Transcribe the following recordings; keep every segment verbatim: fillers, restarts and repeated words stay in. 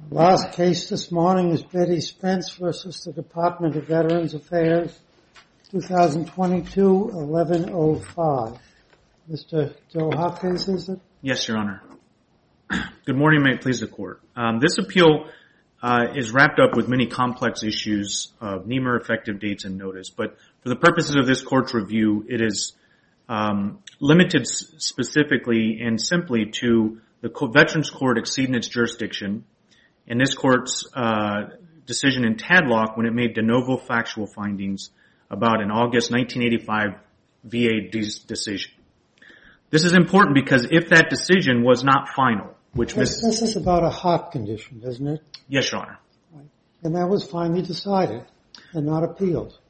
Last case this morning is Betty Spence versus the Department of Veterans Affairs, twenty twenty-two, eleven oh five. Mister Joe Hopkins, is it? Yes, Your Honor. Good morning, may it please the Court. Um, this appeal uh, is wrapped up with many complex issues of N E M R effective dates and notice, but for the purposes of this Court's review, it is um, limited s- specifically and simply to the Veterans Court exceeding its jurisdiction in this Court's uh, decision in Tadlock when it made de novo factual findings about an August nineteen eighty-five V A de- decision. This is important because if that decision was not final, which This, this is about a heart condition, isn't it? Yes, Your Honor. Right. And that was finally decided and not appealed.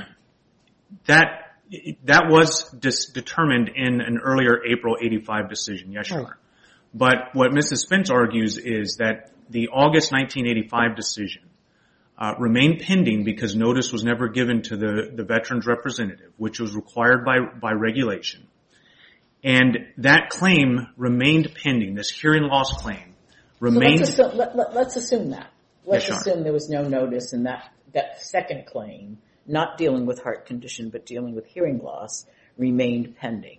That that was dis- determined in an earlier April eighty-five decision, yes, Your Right. Honor. But what Missus Spence argues is that the August nineteen eighty-five decision uh, remained pending because notice was never given to the, the veteran's representative, which was required by, by regulation. And that claim remained pending. This hearing loss claim remained... So let's assume, let, let, let's assume that. Let's Yes, assume there was no notice and that, that second claim, not dealing with heart condition but dealing with hearing loss, remained pending.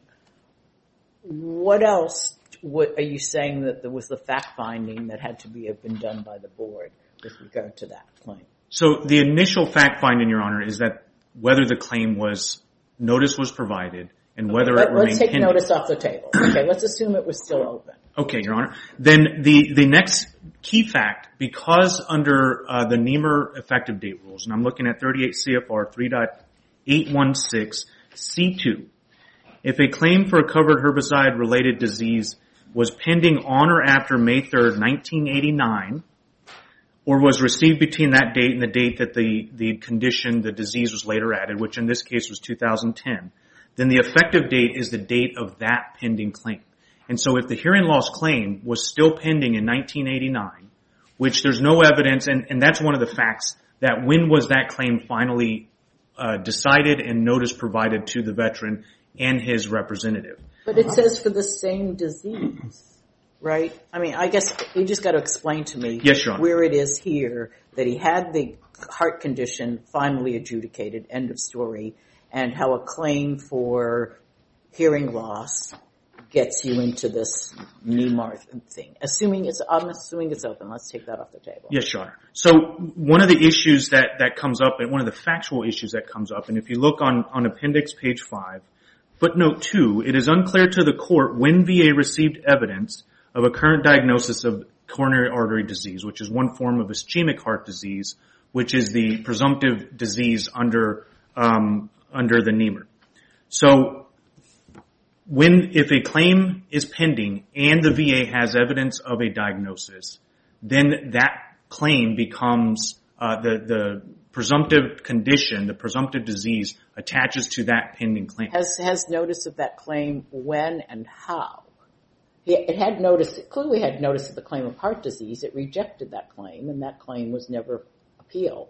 What else what, are you saying that there was the fact-finding that had to be have been done by the board with regard to that claim? So the initial fact-finding, Your Honor, is that whether the claim was, notice was provided and whether Okay, it let, remained let's take pending. notice off the table. Okay, let's assume it was still open. Okay, Your Honor. Then the, the next key fact, because under uh, the N E M R effective date rules, and I'm looking at thirty-eight C F R three point eight one six C two, if a claim for a covered herbicide-related disease was pending on or after May third, nineteen eighty-nine, or was received between that date and the date that the, the condition, the disease was later added, which in this case was two thousand ten, then the effective date is the date of that pending claim. And so if the hearing loss claim was still pending in nineteen eighty-nine, which there's no evidence, and, and that's one of the facts, that when was that claim finally uh, decided and notice provided to the veteran and his representative. But it says for the same disease, right? I mean, I guess you just got to explain to me Yes, Your Honor. where it is here that he had the heart condition finally adjudicated, end of story, and how a claim for hearing loss gets you into this N E M R thing. Assuming it's, I'm assuming it's open. Let's take that off the table. Yes, Your Honor. So one of the issues that, that comes up, and one of the factual issues that comes up, and if you look on, on appendix page five, footnote two, it is unclear to the court when V A received evidence of a current diagnosis of coronary artery disease, which is one form of ischemic heart disease, which is the presumptive disease under um, under the N E M R. So when, if a claim is pending and the V A has evidence of a diagnosis, then that claim becomes uh, the the presumptive condition, the presumptive disease attaches to that pending claim. Has has notice of that claim when and how? It had notice, it clearly had notice of the claim of heart disease. It rejected that claim, and that claim was never appealed.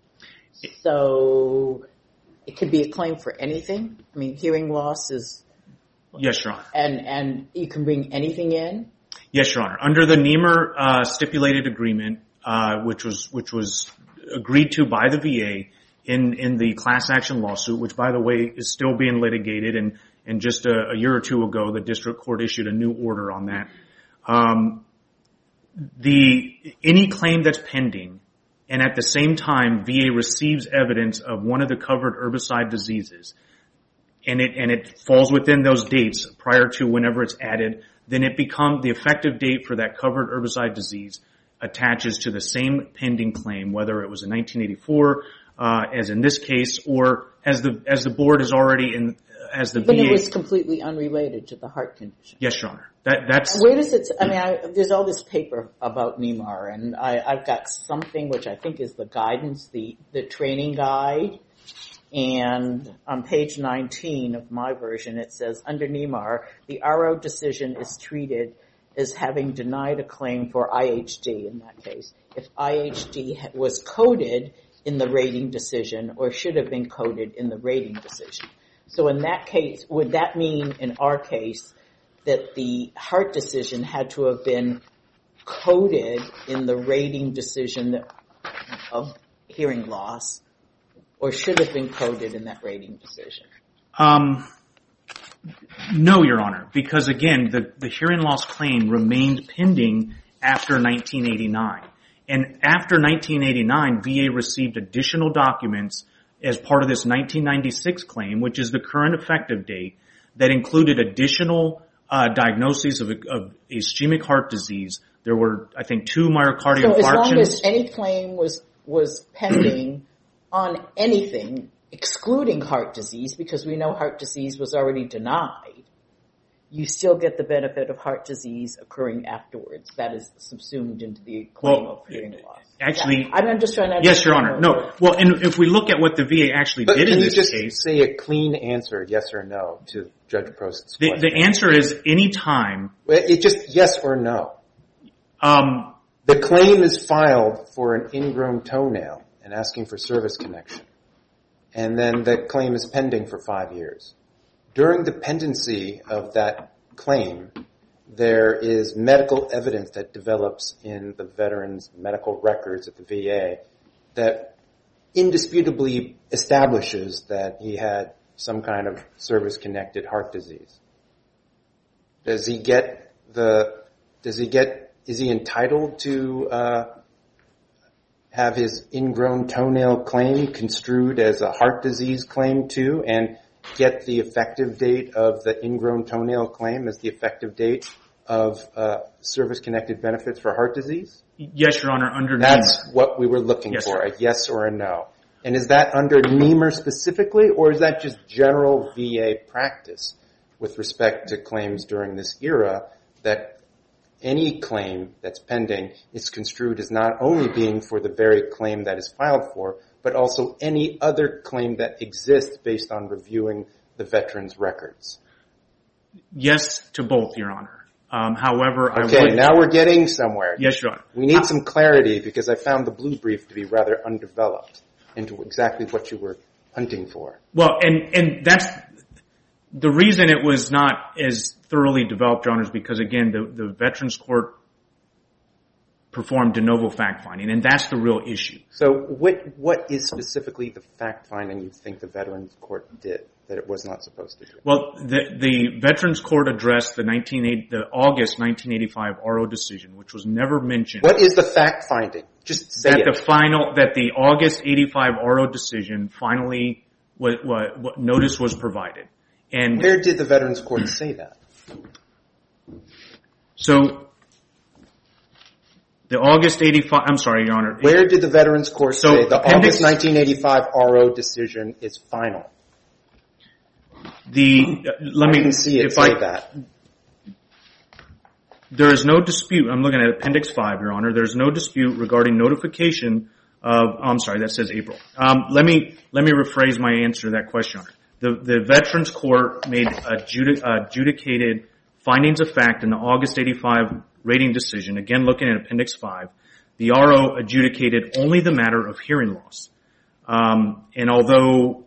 So it could be a claim for anything. I mean, hearing loss is... Yes, Your Honor. And, and you can bring anything in? Yes, Your Honor. Under the N E M R uh, stipulated agreement, uh, which was which was agreed to by the V A in in the class action lawsuit, which by the way is still being litigated, and and just a, a year or two ago, the district court issued a new order on that. Um, the any claim that's pending, and at the same time V A receives evidence of one of the covered herbicide diseases, and it and it falls within those dates prior to whenever it's added, then it becomes the effective date for that covered herbicide disease attaches to the same pending claim, whether it was in nineteen eighty-four, uh, as in this case, or as the as the board is already in, as the But V A. it was completely unrelated to the heart condition. Yes, Your Honor. That that's Where does it? I mean, I, there's all this paper about N E M R, and I, I've got something which I think is the guidance, the the training guide. And on page nineteen of my version, it says, under N E M R, the R O decision is treated as having denied a claim for I H D in that case. If I H D was coded in the rating decision or should have been coded in the rating decision. So in that case, would that mean in our case that the heart decision had to have been coded in the rating decision that, of hearing loss, or should have been coded in that rating decision? Um, no, Your Honor, because again, the, the hearing loss claim remained pending after nineteen eighty-nine. And after nineteen eighty-nine, V A received additional documents as part of this nineteen ninety-six claim, which is the current effective date, that included additional uh, diagnoses of, of ischemic heart disease. There were, I think, two myocardial infarctions. So as infarctions. long as any claim was, was pending on anything, excluding heart disease, because we know heart disease was already denied, you still get the benefit of heart disease occurring afterwards. That is subsumed into the claim Well, of hearing loss. Actually, yeah. I'm just trying to understand. Yes, Your Honor. No. Well, and if we look at what the V A actually but did in this case. case. Can you just say a clean answer, yes or no, to Judge Prost's the, question? the answer is any time. It just yes or no. Um, the claim is filed for an ingrown toenail and asking for service connection. And then the claim is pending for five years. During the pendency of that claim, there is medical evidence that develops in the veteran's medical records at the V A that indisputably establishes that he had some kind of service-connected heart disease. Does he get the, does he get, is he entitled to uh, have his ingrown toenail claim construed as a heart disease claim too, and get the effective date of the ingrown toenail claim as the effective date of uh, service-connected benefits for heart disease? Yes, Your Honor, under That's N E M R. what we were looking Yes, for, sir. a yes or a no. And is that under N E M R specifically, or is that just general V A practice with respect to claims during this era, that any claim that's pending is construed as not only being for the very claim that is filed for, but also any other claim that exists based on reviewing the veteran's records? Yes to both, Your Honor. Um, however, Okay, I would... now we're getting somewhere. Yes, Your Honor. We need some clarity because I found the blue brief to be rather undeveloped into exactly what you were hunting for. Well, and, and that's the reason it was not as thoroughly developed, Your Honor, is because, again, the, the Veterans Court performed de novo fact-finding, and that's the real issue. So what what is specifically the fact-finding you think the Veterans Court did that it was not supposed to do? Well, the, the Veterans Court addressed the nineteen eighty, the August nineteen eighty-five R O decision, which was never mentioned. What is the fact-finding? Just say that it. the final, that the August eighty-five R O decision finally, what, what, what notice was provided. And where did the Veterans Court say that? So, the August eighty-five, I'm sorry, Your Honor. Where did the Veterans Court So, say the appendix- August nineteen eighty-five R O decision is final? The, uh, let I me, didn't see it if say I, that. There is no dispute, I'm looking at Appendix five, Your Honor, there's no dispute regarding notification of, oh, I'm sorry, that says April. Um, let me, let me rephrase my answer to that question, Your Honor. The, the Veterans Court made adjudic, adjudicated findings of fact in the August eighty-five rating decision, again looking at Appendix five. The R O adjudicated only the matter of hearing loss. Um, and although,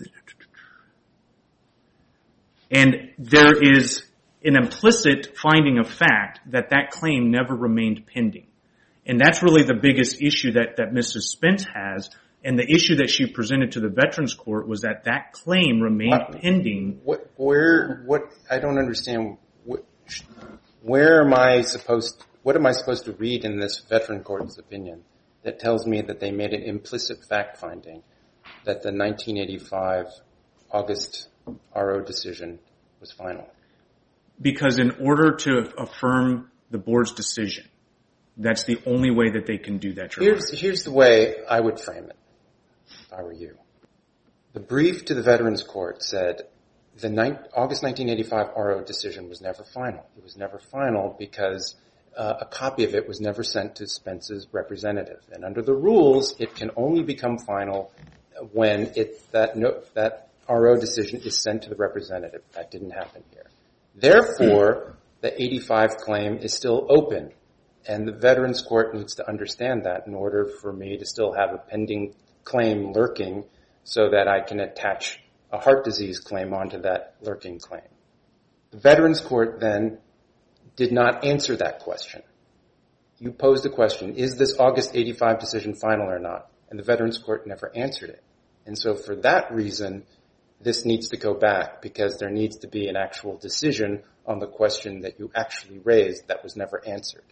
and there is an implicit finding of fact that that claim never remained pending. And that's really the biggest issue that, that Missus Spence has. And the issue that she presented to the Veterans Court was that that claim remained What? pending. What, where, what, I don't understand. What, where am I supposed, what am I supposed to read in this Veteran Court's opinion that tells me that they made an implicit fact finding that the nineteen eighty-five August R O decision was final? Because in order to affirm the board's decision, that's the only way that they can do that. Your Here's, here's the way I would frame it, if I were you. The brief to the Veterans Court said the ni- August nineteen eighty-five R O decision was never final. It was never final because uh, a copy of it was never sent to Spence's representative. And under the rules, it can only become final when it, that, no, that R O decision is sent to the representative. That didn't happen here. Therefore, the eighty-five claim is still open. And the Veterans Court needs to understand that in order for me to still have a pending claim lurking so that I can attach a heart disease claim onto that lurking claim. The Veterans Court then did not answer that question. you posed the question, is this August eighty-five decision final or not? And the Veterans Court never answered it. And so for that reason, this needs to go back because there needs to be an actual decision on the question that you actually raised that was never answered.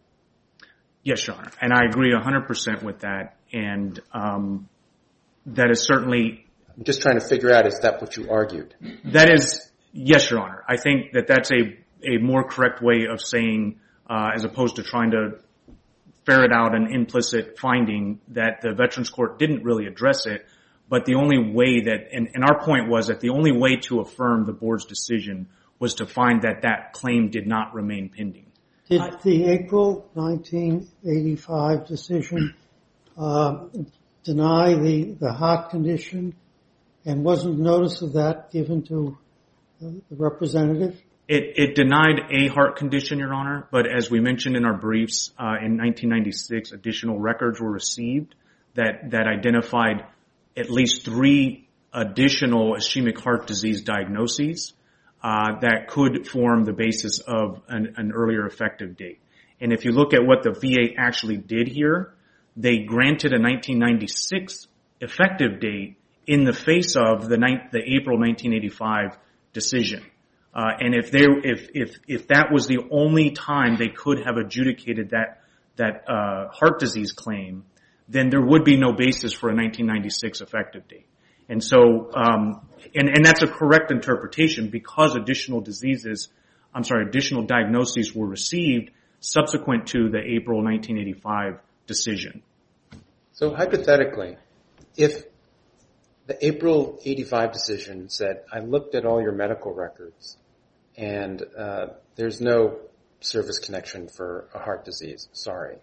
Yes, Your Honor. And I agree one hundred percent with that. And um, that is certainly... I'm just trying to figure out, is that what you argued? That is, yes, Your Honor. I think that that's a, a more correct way of saying, uh, as opposed to trying to ferret out an implicit finding that the Veterans Court didn't really address it, but the only way that, and, and our point was that the only way to affirm the board's decision was to find that that claim did not remain pending. Did the April nineteen eighty-five decision uh, deny the, the heart condition, and wasn't notice of that given to uh, the representative? It, it denied a heart condition, Your Honor, but as we mentioned in our briefs, uh, in nineteen ninety-six, additional records were received that, that identified at least three additional ischemic heart disease diagnoses uh, that could form the basis of an, an earlier effective date. And if you look at what the V A actually did here, they granted a nineteen ninety-six effective date in the face of the, ni- the April nineteen eighty-five decision. Uh, and if they, if, if, if that was the only time they could have adjudicated that, that, uh, heart disease claim, then there would be no basis for a nineteen ninety-six effective date. And so, um, and, and that's a correct interpretation because additional diseases, I'm sorry, additional diagnoses were received subsequent to the April nineteen eighty-five decision. So hypothetically, if the April eighty-five decision said, I looked at all your medical records and uh, there's no service connection for a heart disease, sorry.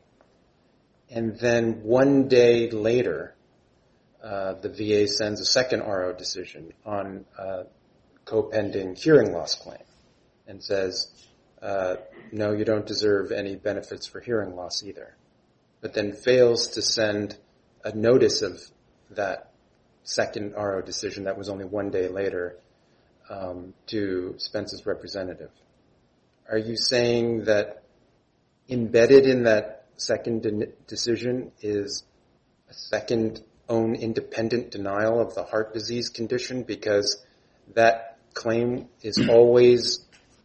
And then one day later, uh, the V A sends a second R O decision on a co-pending hearing loss claim and says, uh, no, you don't deserve any benefits for hearing loss either. But then fails to send a notice of that second R O decision that was only one day later um, to Spence's representative. Are you saying that embedded in that second de- decision is a second own independent denial of the heart disease condition because that claim is always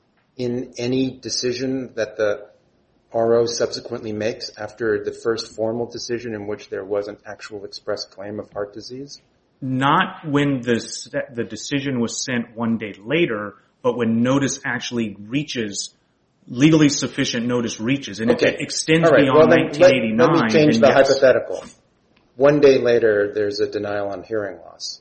in any decision that the R O subsequently makes after the first formal decision in which there was an actual express claim of heart disease? Not when the, the decision was sent one day later, but when notice actually reaches, legally sufficient notice reaches, and okay. if it extends right. beyond well, nineteen eighty-nine, let, let me change the yes. hypothetical. One day later, there's a denial on hearing loss,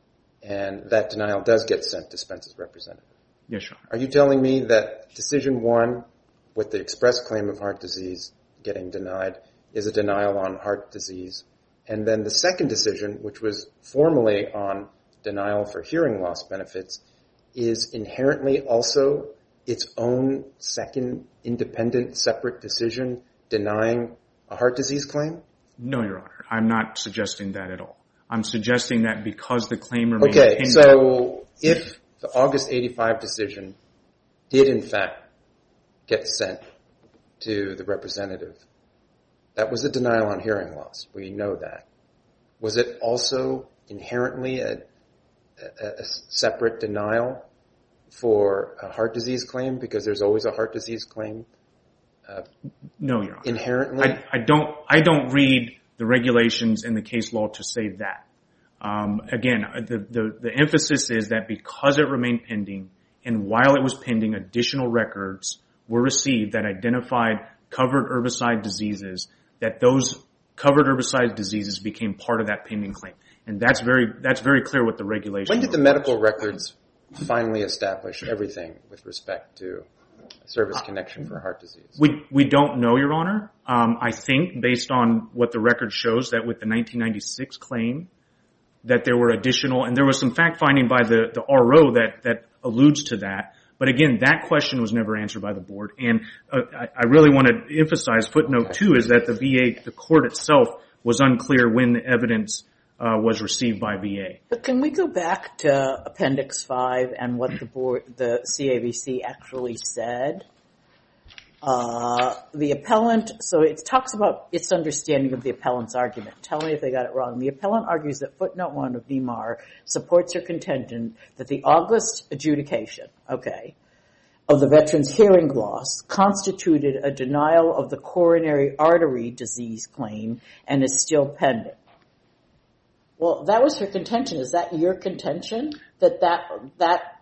and that denial does get sent to Spence's representative. Yes, sure. Are you telling me that decision one, with the express claim of heart disease getting denied, is a denial on heart disease, and then the second decision, which was formally on denial for hearing loss benefits, is inherently also its own second independent separate decision denying a heart disease claim? No, Your Honor. I'm not suggesting that at all. I'm suggesting that because the claim remains Okay, pending. so if the August eighty-five decision did in fact get sent to the representative, that was a denial on hearing loss. We know that. Was it also inherently a, a, a separate denial for a heart disease claim because there's always a heart disease claim? Uh, no, Your Honor. Inherently? I, I don't. I don't read the regulations and the case law to say that. Um, again, the, the the emphasis is that because it remained pending, and while it was pending, additional records were received that identified covered herbicide diseases. That those covered herbicide diseases became part of that pending claim, and that's very that's very clear what the regulation. When did the medical records finally establish everything with respect to service connection for heart disease? We we don't know, Your Honor. Um, I think based on what the record shows that with the nineteen ninety-six claim, that there were additional, and there was some fact finding by the, the R O that, that alludes to that. But again, that question was never answered by the board. And uh, I, I really want to emphasize footnote two is that the V A, the court itself, was unclear when the evidence uh, was received by V A. But can we go back to Appendix five and what the board, the C A V C actually said? Uh, the appellant, so it talks about its understanding of the appellant's argument. Tell me if they got it wrong. The appellant argues that footnote one of NEMAR supports her contention that the August adjudication, okay, of the veteran's hearing loss constituted a denial of the coronary artery disease claim and is still pending. Well, that was her contention. Is that your contention? That that, that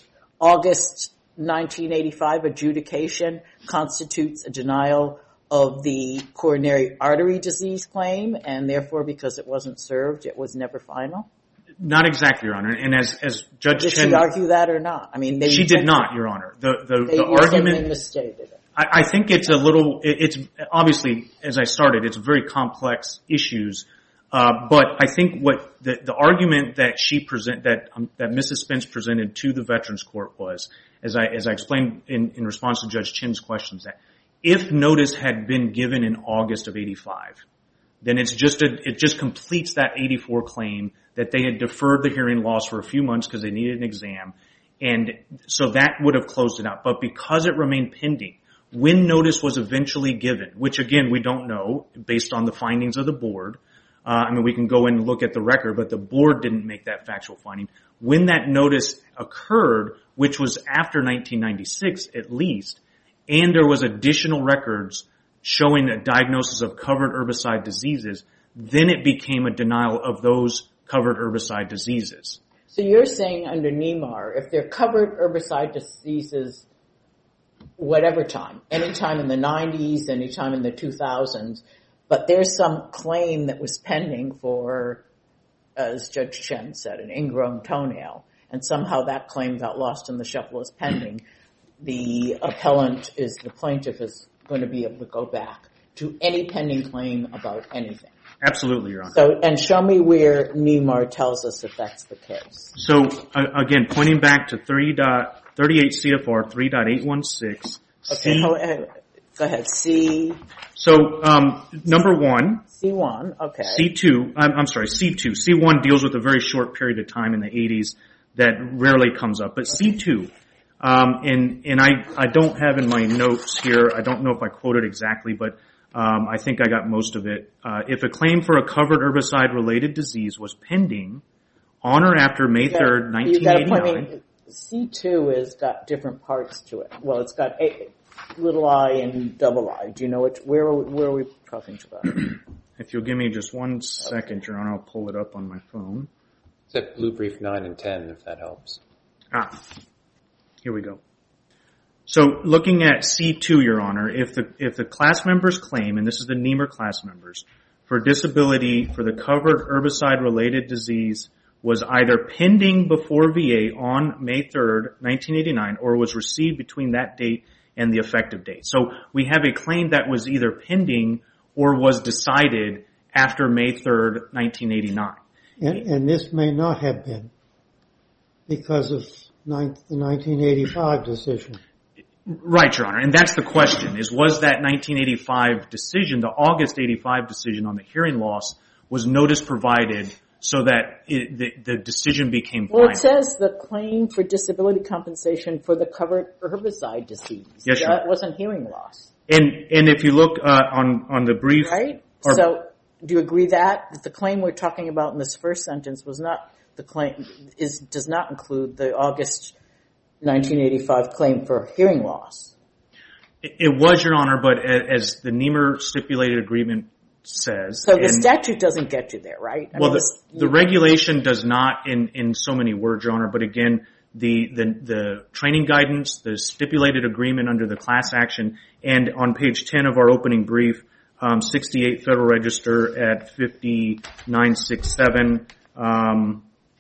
August nineteen eighty-five adjudication constitutes a denial of the coronary artery disease claim, and therefore, because it wasn't served, it was never final? Not exactly, Your Honor. And as, as Judge Did Chen... she argue that or not? I mean, they She did not, Your Honor. The, the, they, the argument... They misstated it. I, I think it's a little... It, it's obviously, as I started, it's very complex issues. Uh, but I think what the, the argument that she present, that, um, that Missus Spence presented to the Veterans Court was, as I, as I explained in, in response to Judge Chin's questions, that if notice had been given in August of eighty-five, then it's just a, it just completes that eighty-four claim that they had deferred the hearing loss for a few months because they needed an exam. And so that would have closed it out. But because it remained pending, when notice was eventually given, which again, we don't know based on the findings of the board, Uh, I mean, we can go in and look at the record, but the board didn't make that factual finding. When that notice occurred, which was after nineteen ninety-six at least, and there was additional records showing a diagnosis of covered herbicide diseases, then it became a denial of those covered herbicide diseases. So you're saying under NEMAR, if they're covered herbicide diseases, whatever time, any time in the nineties, any time in the two thousands, but there's some claim that was pending for, as Judge Chen said, an ingrown toenail, and somehow that claim got lost in the shuffle as pending, the appellant is, the plaintiff is going to be able to go back to any pending claim about anything. Absolutely, Your Honor. So, and show me where NEMAR tells us that that's the case. So, uh, again, pointing back to thirty-eight C F R three point eight one six. Okay, C- go ahead. Go ahead. C. So, um, number one. C one, okay. C two, I'm, I'm sorry, C two. C one deals with a very short period of time in the eighties that rarely comes up. But okay. C two, um, and, and I, I don't have in my notes here, I don't know if I quoted exactly, but um, I think I got most of it. Uh, if a claim for a covered herbicide-related disease was pending on or after May third, nineteen eighty-nine. C two has got different parts to it. Well, it's got a, little I and double I. Do you know which, where, where are we talking about? If you'll give me just one second, okay. Your Honor, I'll pull it up on my phone. It's at Blue Brief nine and ten, if that helps. Ah, here we go. So looking at C two, Your Honor, if the, if the class members claim, and this is the NEMAR class members, for disability for the covered herbicide-related disease was either pending before V A on May third, nineteen eighty-nine, or was received between that date and the effective date. So we have a claim that was either pending or was decided after May third, nineteen eighty-nine. And, and this may not have been because of the nineteen eighty-five decision. Right, Your Honor. And that's the question, is was that nineteen eighty-five decision, the August eighty-five decision on the hearing loss, was notice provided so that it, the, the decision became final? Well, it says the claim for disability compensation for the covered herbicide disease. Yes, Your Honor. That wasn't hearing loss. And and if you look uh, on on the brief, right? Or, so, do you agree that, that the claim we're talking about in this first sentence was not the claim is does not include the August nineteen eighty-five claim for hearing loss? It, it was, Your Honor, but as the NEMAR stipulated agreement says, so the and, statute doesn't get you there, right? I well, mean, the, the regulation does not in in so many words, Your Honor. But again, the the the training guidance, the stipulated agreement under the class action, and on page ten of our opening brief, um, sixty-eight Federal Register at fifty-nine sixty-seven. Um,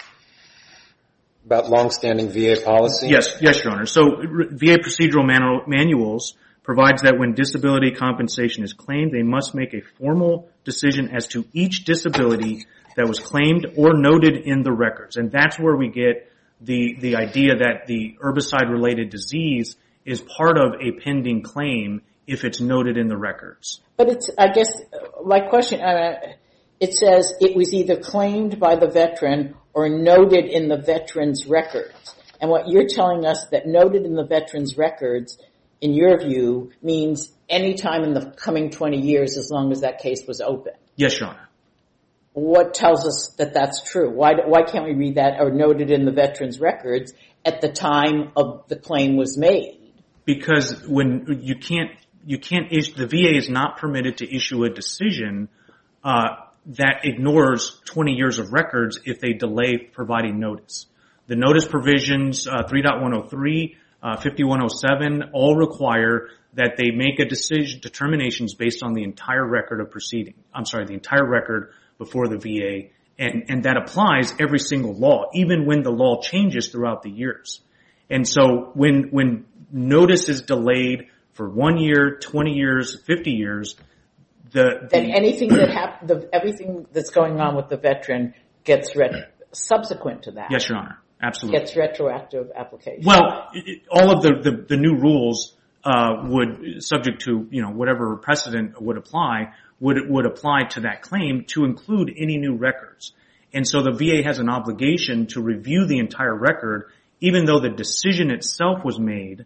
About longstanding V A policy? Yes, yes, Your Honor. So V A procedural manu- manuals provides that when disability compensation is claimed, they must make a formal decision as to each disability that was claimed or noted in the records. And that's where we get the the idea that the herbicide-related disease is part of a pending claim if it's noted in the records. But it's, I guess, my question, uh, it says it was either claimed by the veteran or noted in the veteran's records. And what you're telling us that noted in the veteran's records in your view, means any time in the coming twenty years as long as that case was open. Yes, Your Honor. What tells us that that's true? Why, why can't we read that or note it in the veterans' records at the time of the claim was made? Because when you can't, you can't issue, the V A is not permitted to issue a decision uh, that ignores twenty years of records if they delay providing notice. The notice provisions, uh, three point one oh three, uh, fifty-one oh seven, all require that they make a decision, determinations based on the entire record of proceeding. I'm sorry, the entire record before the V A, and, and that applies every single law, even when the law changes throughout the years. And so when, when notice is delayed for one year, twenty years, fifty years, the, then anything that hap- the, everything that's going on with the veteran gets ret- subsequent to that. Yes, Your Honor. Absolutely. Gets retroactive application. Well, it, all of the, the, the new rules uh, would, subject to, you know, whatever precedent would apply, would would apply to that claim to include any new records. And so the V A has an obligation to review the entire record, even though the decision itself was made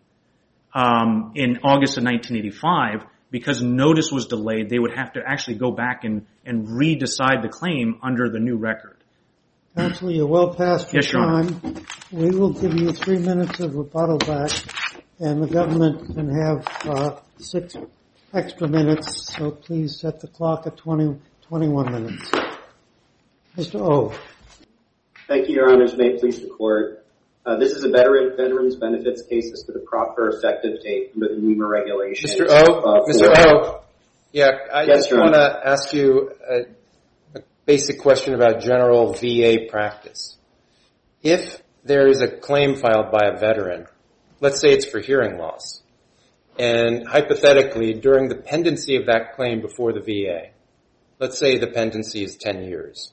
um, in August of nineteen eighty-five. Because notice was delayed, they would have to actually go back and, and re-decide the claim under the new record. Counsel, you're well past your Yes, Your Honor. time. We will give you three minutes of rebuttal back, and the government can have uh, six extra minutes, so please set the clock at twenty, twenty-one minutes. Mister O. Thank you, Your Honors. May it please the Court. Uh, this is a veteran veterans benefits case as to the proper effective date under the N E M A regulations. Mister O, uh, Mister O, yeah, I Yes, just Your want Honor. to ask you a, a basic question about general V A practice. If there is a claim filed by a veteran, let's say it's for hearing loss, and hypothetically, during the pendency of that claim before the V A, let's say the pendency is ten years,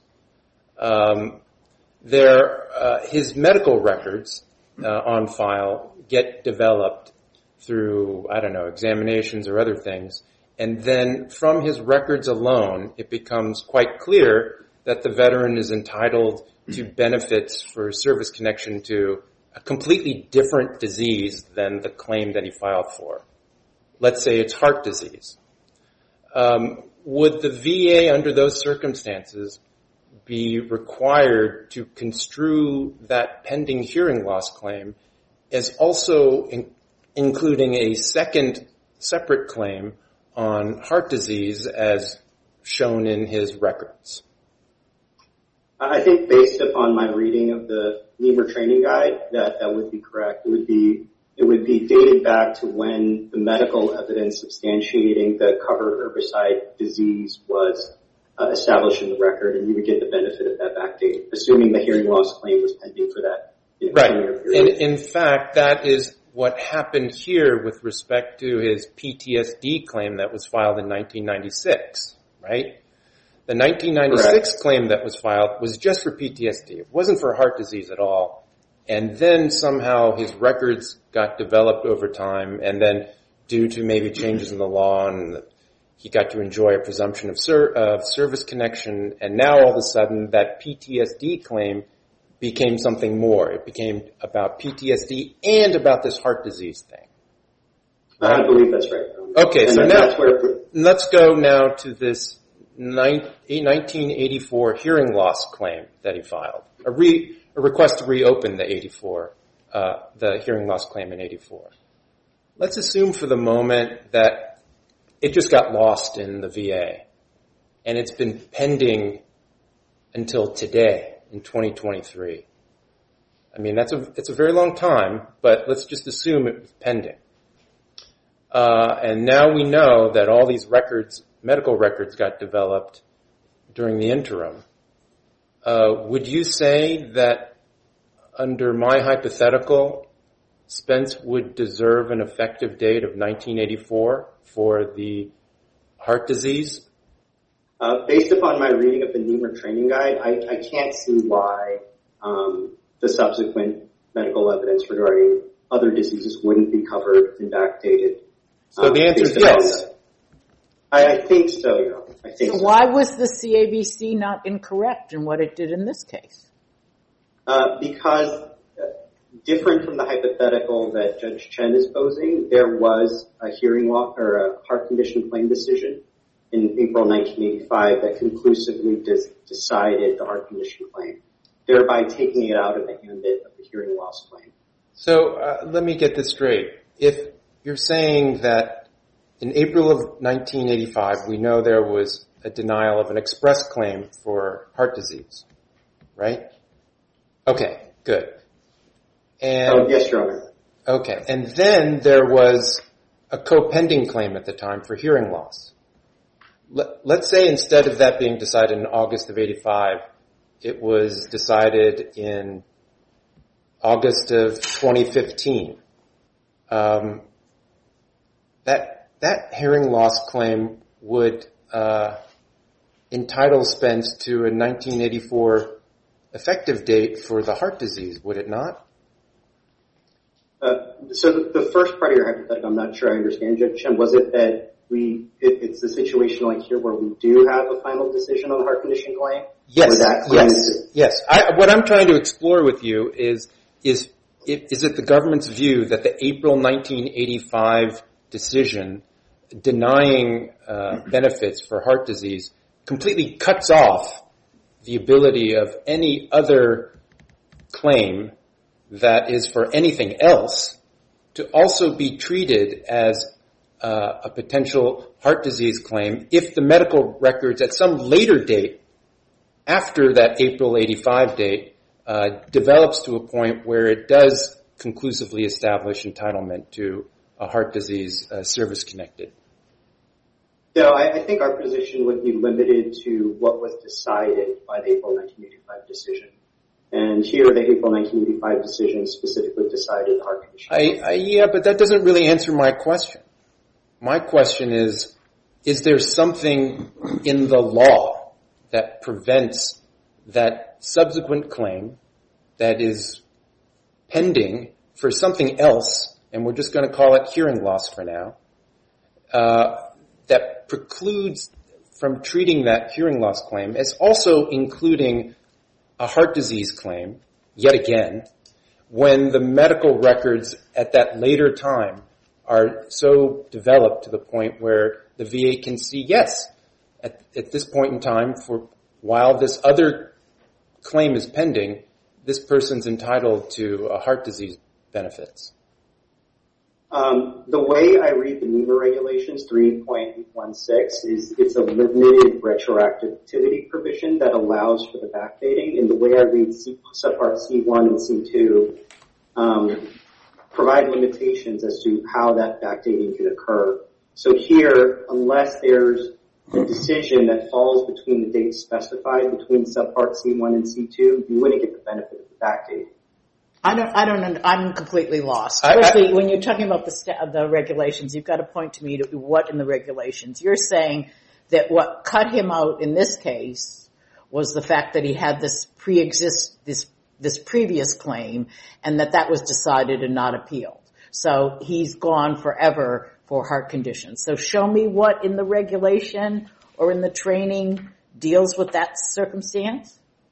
um, there, uh, his medical records uh, on file get developed through, I don't know, examinations or other things, and then from his records alone, it becomes quite clear that the veteran is entitled to benefits for service connection to a completely different disease than the claim that he filed for. Let's say it's heart disease. Um, would the V A, under those circumstances, be required to construe that pending hearing loss claim as also in, including a second separate claim on heart disease as shown in his records? I think based upon my reading of the N E M A training guide, that, that would be correct. It would be, it would be dated back to when the medical evidence substantiating the covered herbicide disease was uh, established in the record, and you would get the benefit of that back date, assuming the hearing loss claim was pending for that. You know, Right. period. And in fact, that is what happened here with respect to his P T S D claim that was filed in nineteen ninety-six, right? The nineteen ninety-six Correct. claim that was filed was just for P T S D. It wasn't for heart disease at all. And then somehow his records got developed over time, and then due to maybe changes in the law, and he got to enjoy a presumption of, ser- of service connection, and now all of a sudden that P T S D claim became something more. It became about P T S D and about this heart disease thing. I believe that's right. Okay, and so then now that's where, let's go now to this nineteen eighty-four hearing loss claim that he filed. A, re, a request to reopen the eighty-four, uh, the hearing loss claim in eighty-four. Let's assume for the moment that it just got lost in the V A, and it's been pending until today in twenty twenty-three. I mean, that's a it's a very long time, but let's just assume it was pending. Uh, and now we know that all these records, medical records, got developed during the interim. Uh, would you say that under my hypothetical, Spence would deserve an effective date of nineteen eighty-four for the heart disease? Uh, based upon my reading of the N E M A training guide, I, I can't see why um, the subsequent medical evidence regarding other diseases wouldn't be covered and backdated. So um, the answer is based upon yes. that. I, I think so, yeah. I think So so. why was the C A B C not incorrect in what it did in this case? Uh, because uh, different from the hypothetical that Judge Chen is posing. There was a hearing law or a heart condition claim decision in April nineteen eighty-five that conclusively dis- decided the heart condition claim, thereby taking it out of the ambit of the hearing loss claim. So uh, let me get this straight. If you're saying that in April of nineteen eighty-five, we know there was a denial of an express claim for heart disease, right? Okay, good. And, oh, yes, Your Honor. Okay, and then there was a co-pending claim at the time for hearing loss. Let, let's say instead of that being decided in August of eighty-five, it was decided in August of twenty fifteen. Um, that that hearing loss claim would uh, entitle Spence to a nineteen eighty-four effective date for the heart disease, would it not? Uh, so the, the first part of your hypothetical, I'm not sure I understand, Judge Chen. Was it that we, it, it's a situation like here where we do have a final decision on the heart condition claim? Yes, that claim yes, is, yes. I, what I'm trying to explore with you is, is, is it the government's view that the April nineteen eighty-five decision denying uh, benefits for heart disease completely cuts off the ability of any other claim that is for anything else to also be treated as uh, a potential heart disease claim if the medical records at some later date after that April eighty-five date uh, develops to a point where it does conclusively establish entitlement to a heart disease uh, service-connected? No, I, I think our position would be limited to what was decided by the April nineteen eighty-five decision. And here, the April nineteen eighty-five decision specifically decided the heart condition. I, I, yeah, but that doesn't really answer my question. My question is, is there something in the law that prevents that subsequent claim that is pending for something else, and we're just going to call it hearing loss for now, uh, that precludes from treating that hearing loss claim as also including a heart disease claim, yet again, when the medical records at that later time are so developed to the point where the V A can see, yes, at, at this point in time, for while this other claim is pending, this person's entitled to a heart disease benefits. Um, the way I read the NEMA regulations, three point one six, is it's a limited retroactivity provision that allows for the backdating. And the way I read C, subpart C one and C two um, provide limitations as to how that backdating can occur. So here, unless there's a decision that falls between the dates specified between subpart C one and C two, you wouldn't get the benefit of the backdating. I don't, I don't, I'm completely lost. I, Firstly, I, when you're talking about the, st- the regulations, you've got to point to me to what in the regulations. You're saying that what cut him out in this case was the fact that he had this pre-exist, this, this previous claim, and that that was decided and not appealed. So he's gone forever for heart conditions. So show me what in the regulation or in the training deals with that circumstance.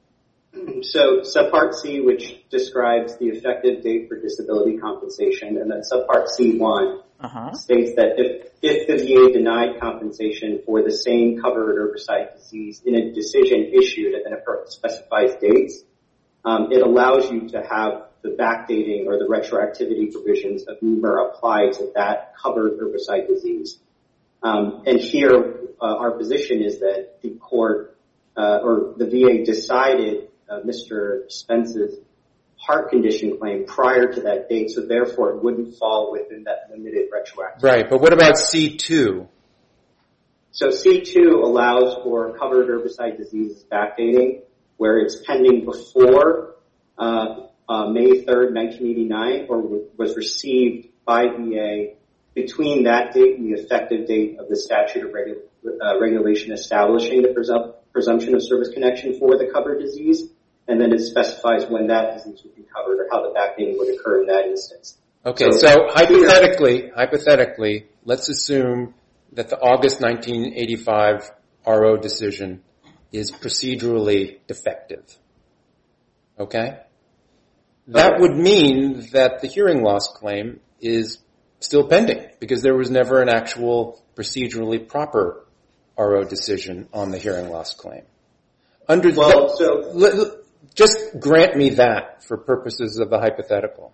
So subpart C, which describes the effective date for disability compensation, and then subpart C one uh-huh. states that if, if the V A denied compensation for the same covered herbicide disease in a decision issued and then it specifies dates, um, it allows you to have the backdating or the retroactivity provisions of NEMA apply to that covered herbicide disease. Um, and here, uh, our position is that the court uh, or the V A decided Uh, Mister Spence's heart condition claim prior to that date, so therefore it wouldn't fall within that limited retroactivity. Right, but what about C two? So C two allows for covered herbicide diseases backdating, where it's pending before uh, uh, May third, nineteen eighty-nine, or w- was received by V A between that date and the effective date of the statute of regu- uh, regulation establishing the presum- presumption of service connection for the covered disease. And then it specifies when that disease would be covered or how the backdating would occur in that instance. Okay, so, so hypothetically, hypothetically, let's assume that the August nineteen eighty-five R O decision is procedurally defective. Okay? that would mean that the hearing loss claim is still pending because there was never an actual procedurally proper R O decision on the hearing loss claim. Under Well, the, so l- l- just grant me that for purposes of the hypothetical.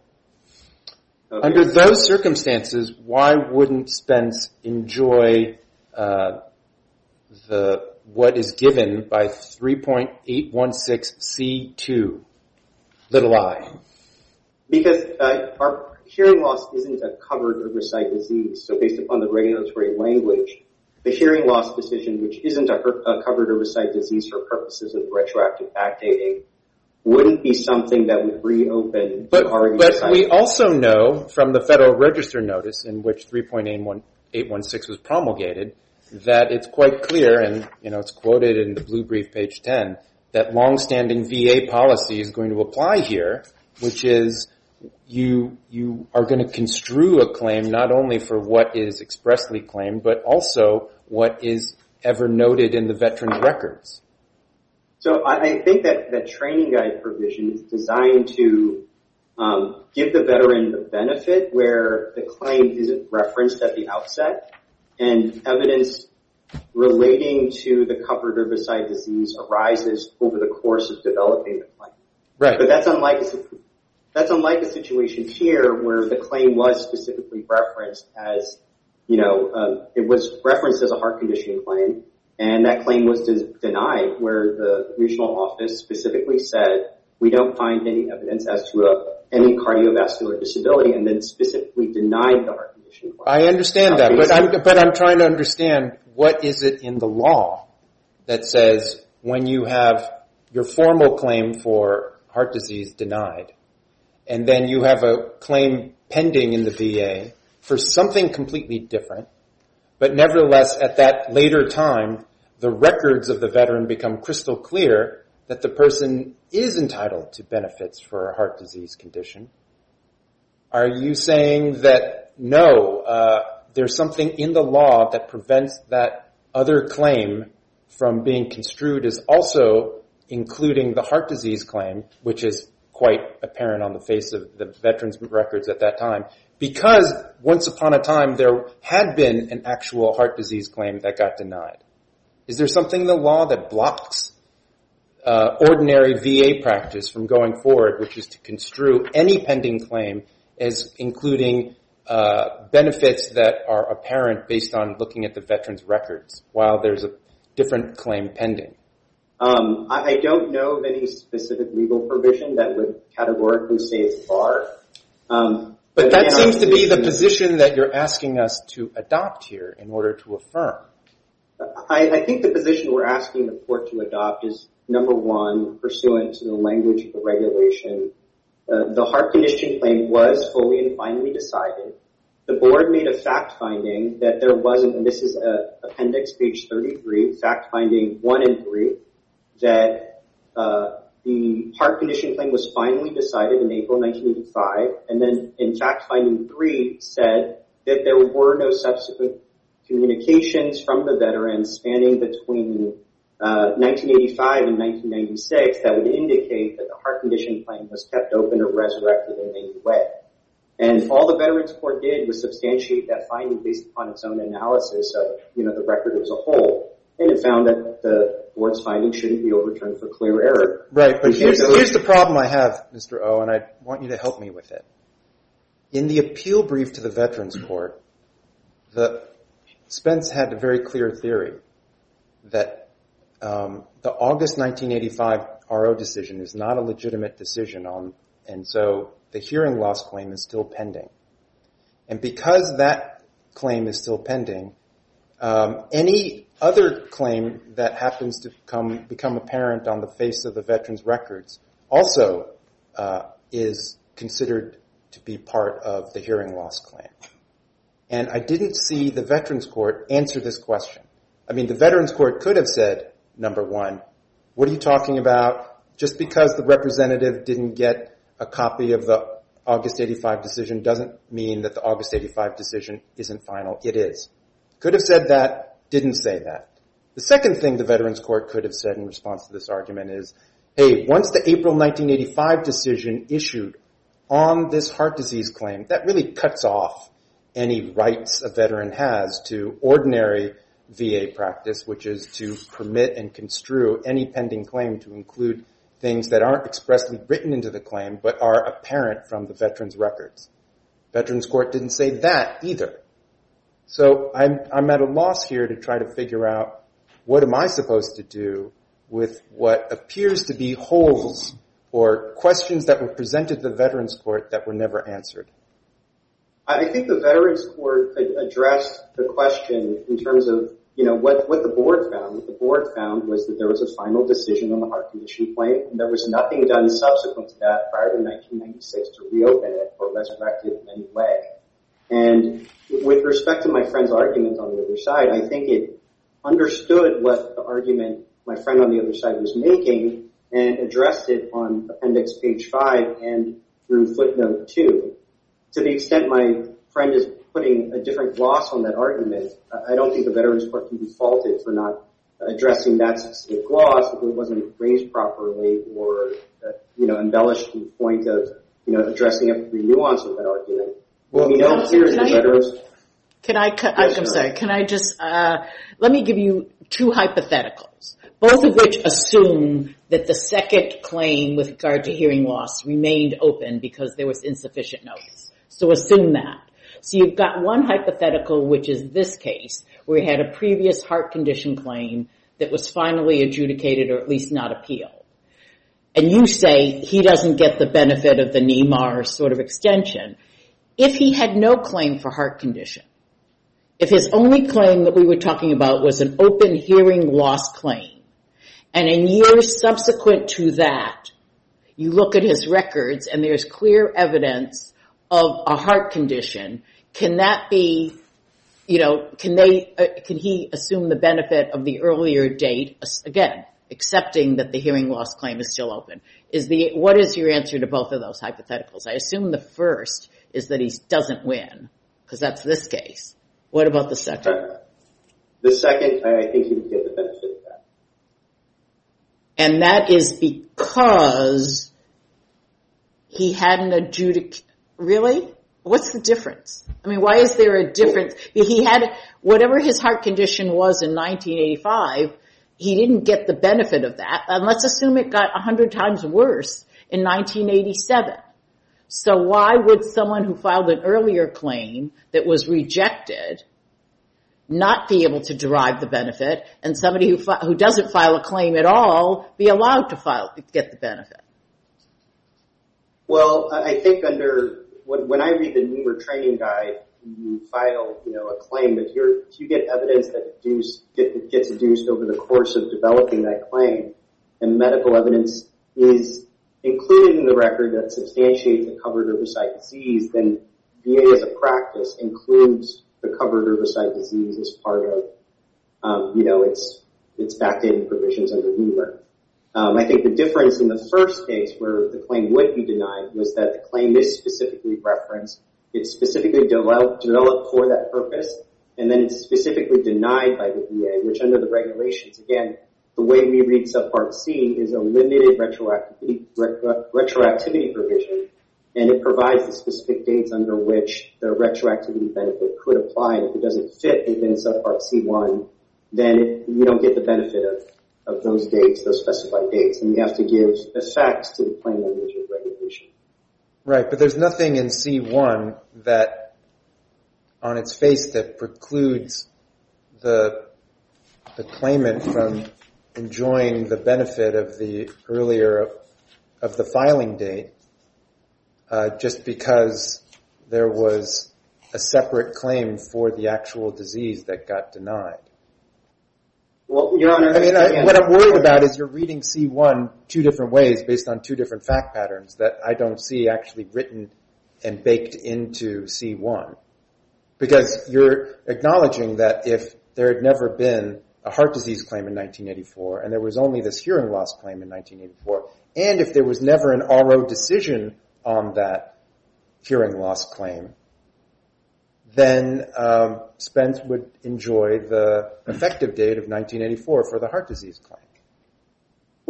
okay. Under those circumstances, why wouldn't Spence enjoy uh, the what is given by three point eight one six C two, little I? Because uh, our hearing loss isn't a covered oversight disease, so based upon the regulatory language, the hearing loss decision, which isn't a, a covered oversight disease for purposes of retroactive backdating, wouldn't be something that would reopen But, the already but decided. we also know from the Federal Register notice in which three point eight one six was promulgated that it's quite clear, and you know it's quoted in the blue brief, page ten, that longstanding V A policy is going to apply here, which is you you are going to construe a claim not only for what is expressly claimed, but also what is ever noted in the veteran's records. So I, I think that that training guide provision is designed to um, give the veteran the benefit where the claim isn't referenced at the outset, and evidence relating to the covered herbicide disease arises over the course of developing the claim. Right. But that's unlike a, that's unlike a situation here where the claim was specifically referenced as, you know, um, it was referenced as a heart condition claim, and that claim was de- denied where the regional office specifically said, we don't find any evidence as to a, any cardiovascular disability, and then specifically denied the heart condition claim. I understand that, but I'm, but I'm trying to understand what is it in the law that says when you have your formal claim for heart disease denied, and then you have a claim pending in the V A for something completely different, but nevertheless at that later time, the records of the veteran become crystal clear that the person is entitled to benefits for a heart disease condition. Are you saying that no, uh, there's something in the law that prevents that other claim from being construed as also including the heart disease claim, which is quite apparent on the face of the veteran's records at that time, because once upon a time there had been an actual heart disease claim that got denied? Is there something in the law that blocks uh, ordinary V A practice from going forward, which is to construe any pending claim as including uh, benefits that are apparent based on looking at the veteran's records while there's a different claim pending? Um, I, I don't know of any specific legal provision that would categorically say it's bar. Um, but, but that again, seems to be the position that you're asking us to adopt here in order to affirm. I, I think the position we're asking the court to adopt is, number one, pursuant to the language of the regulation. Uh, the heart condition claim was fully and finally decided. The board made a fact finding that there wasn't, and this is uh, appendix page thirty-three, fact finding one and three, that uh, the heart condition claim was finally decided in April nineteen eighty-five, and then in fact finding three said that there were no subsequent communications from the veteran spanning between uh, nineteen eighty-five and nineteen ninety-six that would indicate that the heart condition claim was kept open or resurrected in any way. And all the Veterans Court did was substantiate that finding based upon its own analysis of, you know, the record as a whole, and it found that the board's finding shouldn't be overturned for clear error. Right, but here's, here's the problem I have, Mister O, and I want you to help me with it. In the appeal brief to the Veterans Court, the Spence had a very clear theory that um, the August nineteen eighty-five R O decision is not a legitimate decision, on, and so the hearing loss claim is still pending. And because that claim is still pending, um, any other claim that happens to come, become apparent on the face of the veteran's records also uh, is considered to be part of the hearing loss claim. And I didn't see the Veterans Court answer this question. I mean, the Veterans Court could have said, number one, what are you talking about? Just because the representative didn't get a copy of the August eighty-five decision doesn't mean that the August eighty-five decision isn't final. It is. Could have said that, didn't say that. The second thing the Veterans Court could have said in response to this argument is, hey, once the April nineteen eighty-five decision issued on this heart disease claim, that really cuts off any rights a veteran has to ordinary V A practice, which is to permit and construe any pending claim to include things that aren't expressly written into the claim but are apparent from the veteran's records. Veterans Court didn't say that either. So I'm, I'm at a loss here to try to figure out what am I supposed to do with what appears to be holes or questions that were presented to the Veterans Court that were never answered. I think the Veterans Court addressed the question in terms of, you know, what, what the board found. What the board found was that there was a final decision on the heart condition claim, and there was nothing done subsequent to that prior to nineteen ninety-six to reopen it or resurrect it in any way. And with respect to my friend's argument on the other side, I think it understood what the argument my friend on the other side was making and addressed it on appendix page five and through footnote two. To the extent my friend is putting a different gloss on that argument, I don't think the Veterans Court can be faulted for not addressing that specific gloss if it wasn't raised properly or, uh, you know, embellished to the point of, you know, addressing every nuance of that argument. Well, we know here is the Veterans... Can I, can, yes, I'm sir. sorry, can I just, uh, let me give you two hypotheticals, both of which assume that the second claim with regard to hearing loss remained open because there was insufficient notice. So assume that. So you've got one hypothetical, which is this case, where you had a previous heart condition claim that was finally adjudicated or at least not appealed. And you say he doesn't get the benefit of the N E M A R sort of extension. If he had no claim for heart condition, if his only claim that we were talking about was an open hearing loss claim, and in years subsequent to that, you look at his records and there's clear evidence of a heart condition, can that be, you know, can they, uh, can he assume the benefit of the earlier date, again, accepting that the hearing loss claim is still open? Is the, what is your answer to both of those hypotheticals? I assume the first is that he doesn't win, because that's this case. What about the second? Uh, the second, I think he would get the benefit of that. And that is because he hadn't adjudicated. Really? What's the difference? I mean, why is there a difference? He had, whatever his heart condition was in nineteen eighty-five, he didn't get the benefit of that. And let's assume it got a hundred times worse in nineteen eighty-seven. So why would someone who filed an earlier claim that was rejected not be able to derive the benefit, and somebody who fi- who doesn't file a claim at all be allowed to file get the benefit? Well, I think under when, when I read the N E M A R training guide, you file, you know, a claim. If you're if you get evidence that deduced, get, gets deduced over the course of developing that claim, and medical evidence is included in the record that substantiates the covered herbicide disease, then V A as a practice includes the covered herbicide disease as part of, um, you know, its its backdating provisions under N E M A R. Um, I think the difference in the first case where the claim would be denied was that the claim is specifically referenced. It's specifically developed, developed for that purpose, and then it's specifically denied by the V A, which under the regulations, again, the way we read subpart C is a limited retroactivity, retro, retroactivity provision, and it provides the specific dates under which the retroactivity benefit could apply. And if it doesn't fit within subpart C one, then it, you don't get the benefit of, of those dates, those specified dates, and you have to give effect to the plain language of regulation. Right, but there's nothing in C one that, on its face, that precludes the the claimant from enjoying the benefit of the earlier of the filing date, uh, just because there was a separate claim for the actual disease that got denied. Well, Your Honor, I mean, I, again, what I'm worried about is you're reading C one two different ways based on two different fact patterns that I don't see actually written and baked into C one. Because you're acknowledging that if there had never been a heart disease claim in nineteen eighty-four and there was only this hearing loss claim in nineteen eighty-four, and if there was never an R O decision on that hearing loss claim, then um, Spence would enjoy the effective date of nineteen eighty-four for the heart disease claim.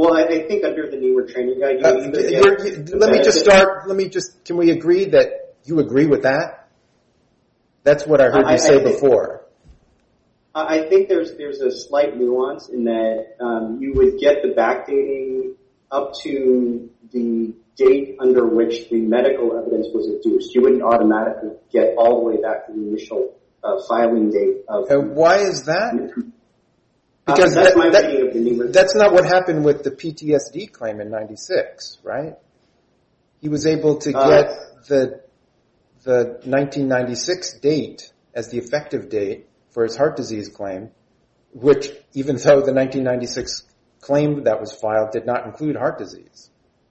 Well, I, I think under the newer training guide, you Uh, either you're- get you- the let me just benefit- start, let me just, can we agree that you agree with that? That's what I heard I- you say I think- before. I think there's there's a slight nuance in that um, you would get the backdating up to the date under which the medical evidence was adduced. You wouldn't automatically get all the way back to the initial uh, filing date of. And why is that? Because uh, that's that- my that- reading of the new. That's not what happened with the P T S D claim in ninety-six, right? He was able to Uh, get the the nineteen ninety-six date as the effective date for his heart disease claim, which even though the nineteen ninety-six claim that was filed did not include heart disease.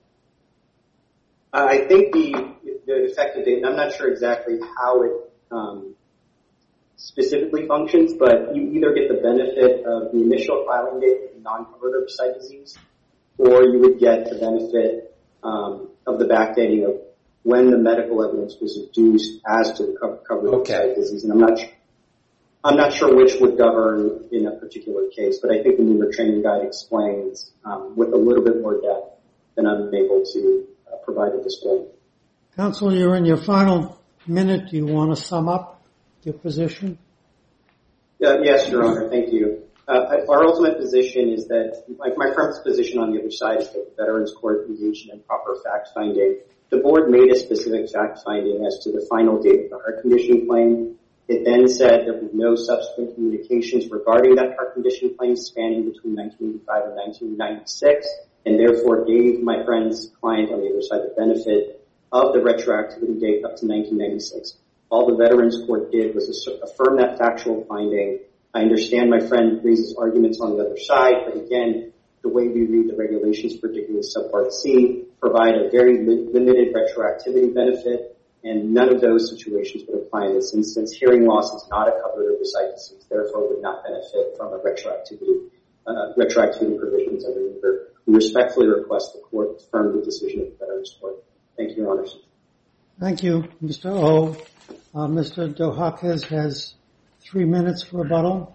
I think the the effective date, and I'm not sure exactly how it um, specifically functions, but you either get the benefit of the initial filing date of non-covered herbicide disease, or you would get the benefit um, of the backdating of when the medical evidence was adduced as to the co- covered Okay. herbicide disease. And I'm not, I'm not sure which would govern in a particular case, but I think the newer training guide explains um, with a little bit more depth than I'm able to uh, provide at this point. Counsel, you're in your final minute. Do you want to sum up your position? Uh, yes, Your Honor. Thank you. Uh, our ultimate position is that, like my firm's position on the other side is that the Veterans Court engaged in improper fact-finding. The board made a specific fact-finding as to the final date of the heart condition claim. It then said there were no subsequent communications regarding that heart condition claim spanning between nineteen eighty-five and nineteen ninety-six, and therefore gave my friend's client on the other side the benefit of the retroactivity date up to nineteen ninety-six. All the Veterans Court did was affirm that factual finding. I understand my friend raises arguments on the other side, but again, the way we read the regulations, particularly subpart C, provide a very li- limited retroactivity benefit, and none of those situations would apply in this instance. Hearing loss is not a covered herbicide disease, therefore would not benefit from a retroactivity, uh, retroactivity provisions under N E B R. We respectfully request the court affirm the decision of the Veterans Court. Thank you, Your Honors. Thank you, Mister O. Uh, Mister Dohakis has three minutes for rebuttal.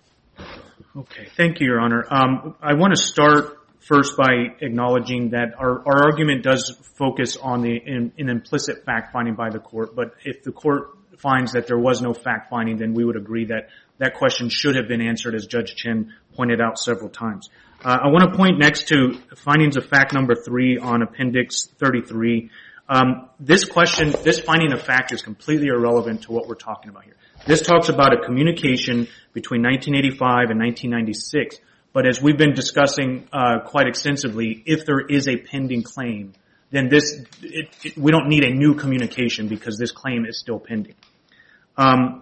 Okay, thank you, Your Honor. Um, I want to start first by acknowledging that our, our argument does focus on the in, an implicit fact-finding by the court, but if the court finds that there was no fact-finding, then we would agree that that question should have been answered, as Judge Chin pointed out several times. Uh, I want to point next to findings of fact number three on Appendix thirty-three. Um, this question, this finding of fact is completely irrelevant to what we're talking about here. This talks about a communication between nineteen eighty-five and nineteen ninety-six, but as we've been discussing uh, quite extensively, if there is a pending claim, then this it, it, we don't need a new communication because this claim is still pending. Um,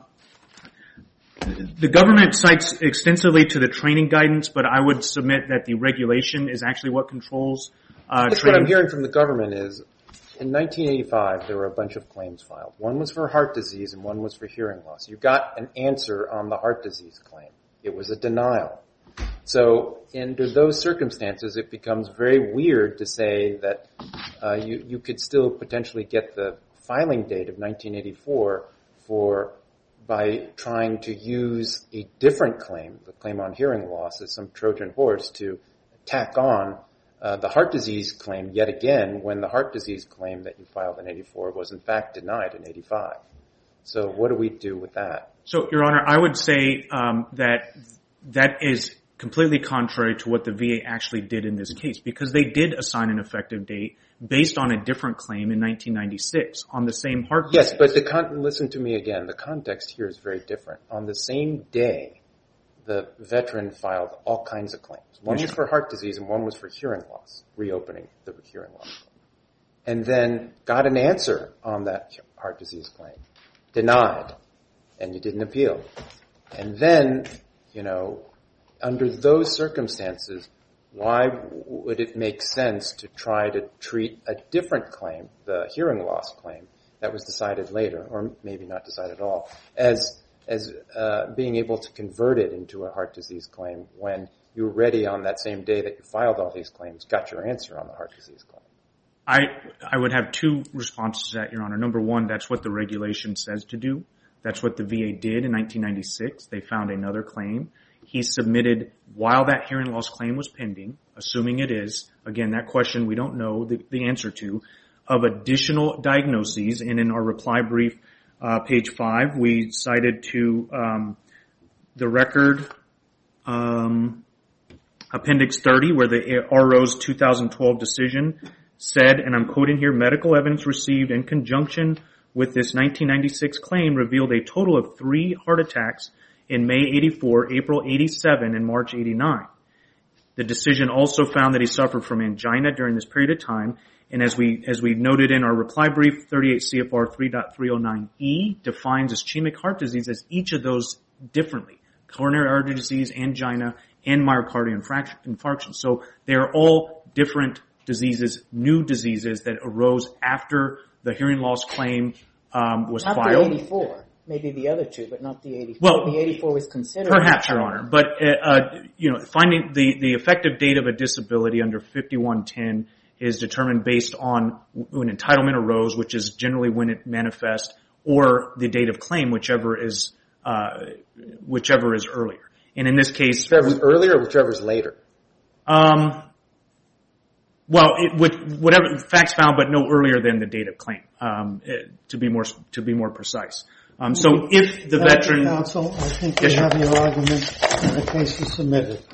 the government cites extensively to the training guidance, but I would submit that the regulation is actually what controls uh, That's training. what I'm hearing from the government is, in nineteen eighty-five, there were a bunch of claims filed. One was for heart disease and one was for hearing loss. You got an answer on the heart disease claim. It was a denial. So under those circumstances, it becomes very weird to say that uh, you, you could still potentially get the filing date of nineteen eighty-four for by trying to use a different claim, the claim on hearing loss, as some Trojan horse to tack on Uh, the heart disease claim yet again when the heart disease claim that you filed in eighty-four was in fact denied in eighty-five. So what do we do with that? So, Your Honor, I would say um, that that is completely contrary to what the V A actually did in this case, because they did assign an effective date based on a different claim in nineteen ninety-six on the same heart Yes, disease. but the con- listen to me again. The context here is very different. On the same day, the veteran filed all kinds of claims. One was for heart disease and one was for hearing loss, reopening the hearing loss claim. And then got an answer on that heart disease claim. Denied. And you didn't appeal. And then, you know, under those circumstances, why would it make sense to try to treat a different claim, the hearing loss claim, that was decided later, or maybe not decided at all, as as uh, being able to convert it into a heart disease claim when you were ready on that same day that you filed all these claims, got your answer on the heart disease claim? I I would have two responses to that, Your Honor. Number one, that's what the regulation says to do. That's what the V A did in nineteen ninety-six. They found another claim. he submitted while that hearing loss claim was pending, assuming it is, again, that question we don't know the, the answer to, of additional diagnoses. And in our reply brief, uh, page five, we cited to um, the record um, appendix thirty, where the R O's two thousand twelve decision said, and I'm quoting here, medical evidence received in conjunction with this nineteen ninety-six claim revealed a total of three heart attacks in May eighty-four, April eighty-seven, and March eighty-nine. The decision also found that he suffered from angina during this period of time, and as we as we noted in our reply brief, thirty-eight C F R three point three oh nine E defines ischemic heart disease as each of those differently: coronary artery disease, angina, and myocardial infarction. So they are all different diseases, new diseases that arose after the hearing loss claim um, was not filed. Not the eighty-four. Maybe the other two, but not the eighty-four. Well, the eighty-four was considered. Perhaps, Your Honor. But, uh, uh, you know, finding the, the effective date of a disability under fifty-one ten is determined based on when entitlement arose, which is generally when it manifests, or the date of claim, whichever is, uh, whichever is earlier. And in this case, whichever's earlier or whichever's later. Um, well, it would, whatever facts found, but no earlier than the date of claim. Um, it, to be more to be more precise. Um, so if the Thank veteran, you, counsel, I think yes, we have your argument and the case is submitted.